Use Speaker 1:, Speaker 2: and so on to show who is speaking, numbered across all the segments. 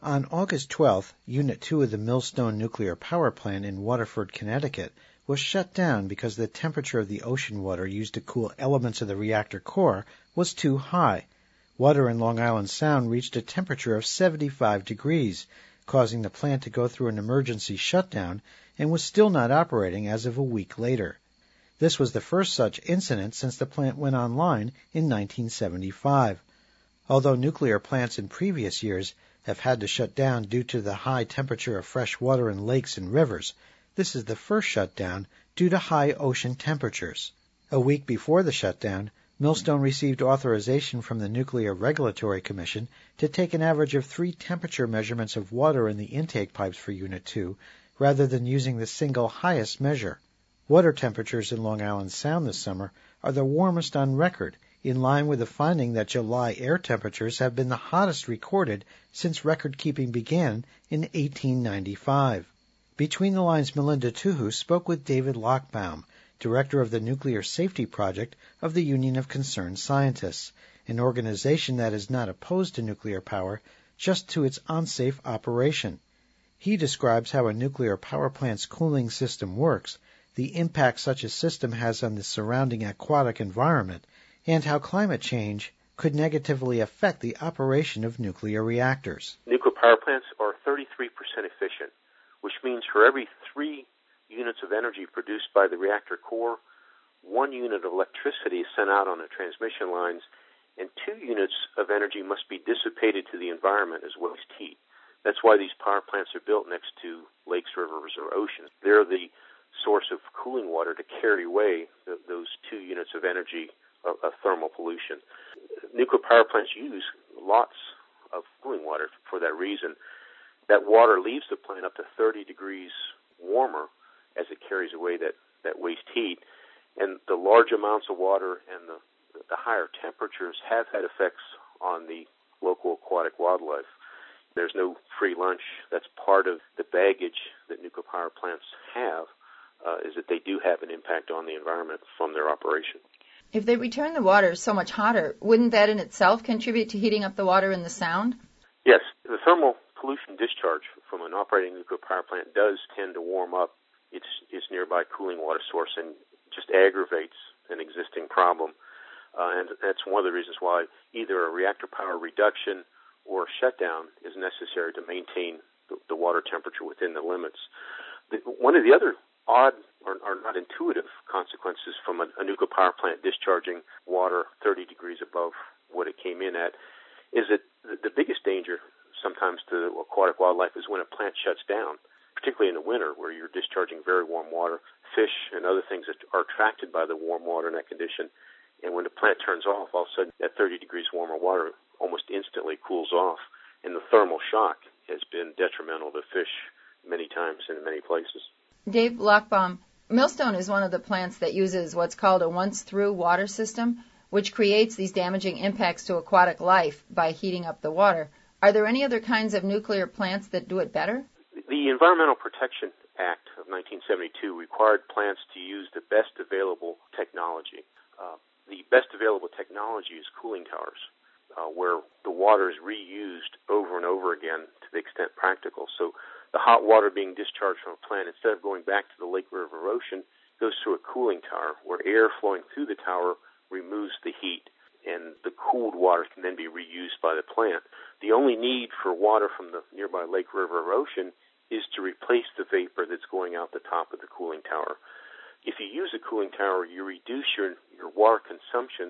Speaker 1: On August 12th, Unit 2 of the Millstone Nuclear Power Plant in Waterford, Connecticut, was shut down because the temperature of the ocean water used to cool elements of the reactor core was too high. Water in Long Island Sound reached a temperature of 75 degrees, causing the plant to go through an emergency shutdown and was still not operating as of a week later. This was the first such incident since the plant went online in 1975. Although nuclear plants in previous years have had to shut down due to the high temperature of fresh water in lakes and rivers, this is the first shutdown due to high ocean temperatures. A week before the shutdown, Millstone received authorization from the Nuclear Regulatory Commission to take an average of 3 temperature measurements of water in the intake pipes for Unit 2, rather than using the single highest measure. Water temperatures in Long Island Sound this summer are the warmest on record, in line with the finding that July air temperatures have been the hottest recorded since record-keeping began in 1895. Between the Lines, Melinda Tuhu spoke with David Lochbaum, Director of the Nuclear Safety Project of the Union of Concerned Scientists, an organization that is not opposed to nuclear power, just to its unsafe operation. He describes how a nuclear power plant's cooling system works, the impact such a system has on the surrounding aquatic environment, and how climate change could negatively affect the operation of nuclear reactors.
Speaker 2: Nuclear power plants are 33% efficient, which means for every 3 units of energy produced by the reactor core, 1 unit of electricity is sent out on the transmission lines, and 2 units of energy must be dissipated to the environment as waste heat. That's why these power plants are built next to lakes, rivers, or oceans. They're the source of cooling water to carry away those 2 units of energy of thermal pollution. Nuclear power plants use lots of cooling water for that reason. That water leaves the plant up to 30 degrees warmer as it carries away that waste heat. And the large amounts of water and the higher temperatures have had effects on the local aquatic wildlife. There's no free lunch. That's part of the baggage that nuclear power plants have, is that they do have an impact on the environment from their operation.
Speaker 3: If they return the water so much hotter, wouldn't that in itself contribute to heating up the water in the Sound?
Speaker 2: Yes. The thermal pollution discharge from an operating nuclear power plant does tend to warm up its nearby cooling water source and just aggravates an existing problem. And that's one of the reasons why either a reactor power reduction or a shutdown is necessary to maintain the water temperature within the limits. One of the other odd or not intuitive consequences from a nuclear power plant discharging water 30 degrees above what it came in at is that the biggest danger sometimes to aquatic wildlife is when a plant shuts down, particularly in the winter where you're discharging very warm water. Fish and other things that are attracted by the warm water in that condition. And when the plant turns off, all of a sudden that 30 degrees warmer water almost instantly cools off. And the thermal shock has been detrimental to fish many times in many places.
Speaker 3: Dave Lochbaum, Millstone is one of the plants that uses what's called a once-through water system, which creates these damaging impacts to aquatic life by heating up the water. Are there any other kinds of nuclear plants that do it better?
Speaker 2: The Environmental Protection Act of 1972 required plants to use the best available technology. The best available technology is cooling towers, where the water is reused over and over again to the extent practical. So the hot water being discharged from a plant, instead of going back to the lake, river, or ocean, goes through a cooling tower where air flowing through the tower removes the heat, and the cooled water can then be reused by the plant. The only need for water from the nearby lake, river, or ocean is to replace the vapor that's going out the top of the cooling tower. If you use a cooling tower, you reduce your water consumption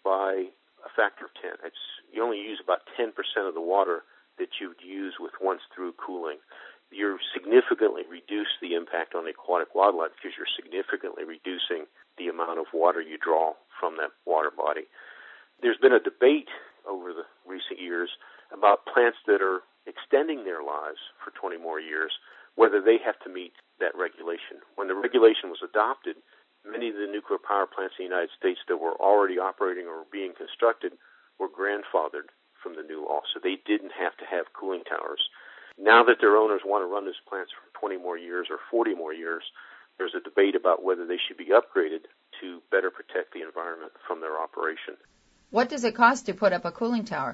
Speaker 2: by a factor of 10. You only use about 10% of the water that you would use with once-through cooling. You significantly reduce the impact on the aquatic wildlife because you're significantly reducing the amount of water you draw from that water body. There's been a debate over the recent years about plants that are extending their lives for 20 more years, whether they have to meet that regulation. When the regulation was adopted, many of the nuclear power plants in the United States that were already operating or being constructed were grandfathered from the new law, so they didn't have to have cooling towers. Now that their owners want to run those plants for 20 more years or 40 more years, there's a debate about whether they should be upgraded to better protect the environment from their operation.
Speaker 3: What does it cost to put up a cooling tower?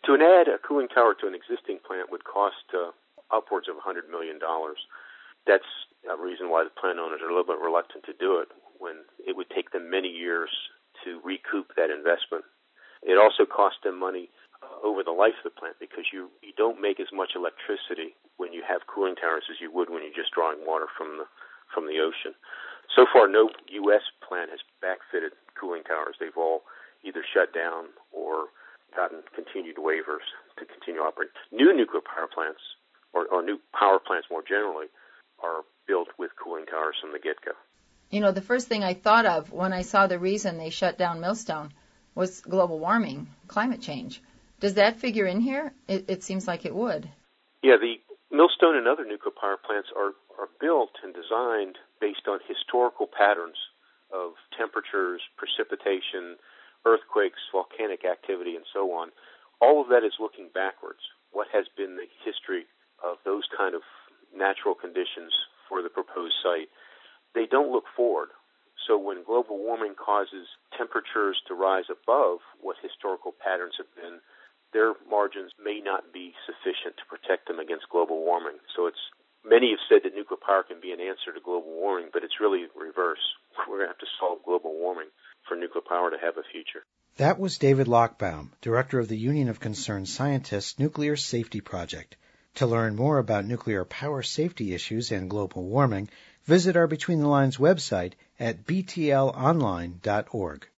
Speaker 2: To add a cooling tower to an existing plant would cost upwards of $100 million. That's a reason why the plant owners are a little bit reluctant to do it, when it would take them many years to recoup that investment. It also costs them money over the life of the plant, because you don't make as much electricity when you have cooling towers as you would when you're just drawing water from the ocean. So far, no U.S. plant has backfitted cooling towers. They've all either shut down or gotten continued waivers to continue operating. New nuclear power plants, or new power plants more generally, are built with cooling towers from the get-go.
Speaker 3: You know, the first thing I thought of when I saw the reason they shut down Millstone was global warming, climate change. Does that figure in here? It seems like it would.
Speaker 2: Yeah, the Millstone and other nuclear power plants are built and designed based on historical patterns of temperatures, precipitation, earthquakes, volcanic activity, and so on. All of that is looking backwards. What has been the history of those kind of natural conditions for the proposed site? They don't look forward. So when global warming causes temperatures to rise above what historical patterns have been, their margins may not be sufficient to protect them against global warming. So many have said that nuclear power can be an answer to global warming, but it's really reverse. We're going to have to solve global warming for nuclear power to have a future.
Speaker 1: That was David Lochbaum, director of the Union of Concerned Scientists Nuclear Safety Project. To learn more about nuclear power safety issues and global warming, visit our Between the Lines website at btlonline.org.